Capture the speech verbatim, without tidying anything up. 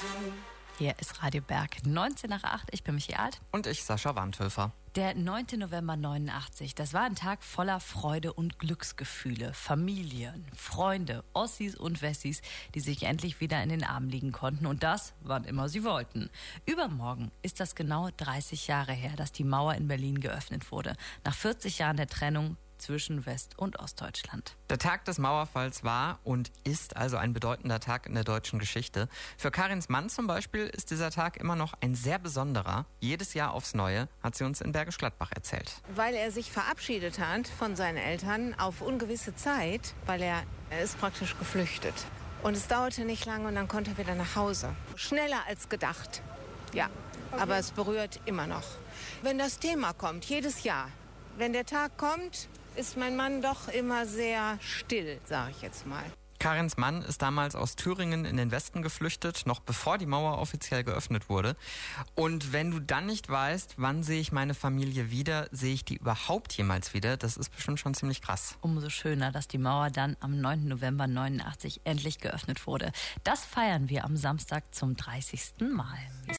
Hier ist Radio Berg neunzehn nach acht. Ich bin Michi Alt. Und ich, Sascha Wandhöfer. Der neunte November neunundachtzig, das war ein Tag voller Freude und Glücksgefühle. Familien, Freunde, Ossis und Wessis, die sich endlich wieder in den Armen liegen konnten. Und das, wann immer sie wollten. Übermorgen ist das genau dreißig Jahre her, dass die Mauer in Berlin geöffnet wurde. Nach vierzig Jahren der Trennung zwischen West- und Ostdeutschland. Der Tag des Mauerfalls war und ist also ein bedeutender Tag in der deutschen Geschichte. Für Karins Mann zum Beispiel ist dieser Tag immer noch ein sehr besonderer. Jedes Jahr aufs Neue, hat sie uns in Bergisch Gladbach erzählt. Weil er sich verabschiedet hat von seinen Eltern auf ungewisse Zeit, weil er, er ist praktisch geflüchtet. Und es dauerte nicht lange und dann konnte er wieder nach Hause. Schneller als gedacht. Ja, okay. Aber es berührt immer noch. Wenn das Thema kommt, jedes Jahr, wenn der Tag kommt, ist mein Mann doch immer sehr still, sage ich jetzt mal. Karins Mann ist damals aus Thüringen in den Westen geflüchtet, noch bevor die Mauer offiziell geöffnet wurde. Und wenn du dann nicht weißt, wann sehe ich meine Familie wieder, sehe ich die überhaupt jemals wieder, das ist bestimmt schon ziemlich krass. Umso schöner, dass die Mauer dann am neunten November neunundachtzig endlich geöffnet wurde. Das feiern wir am Samstag zum dreißigsten Mal.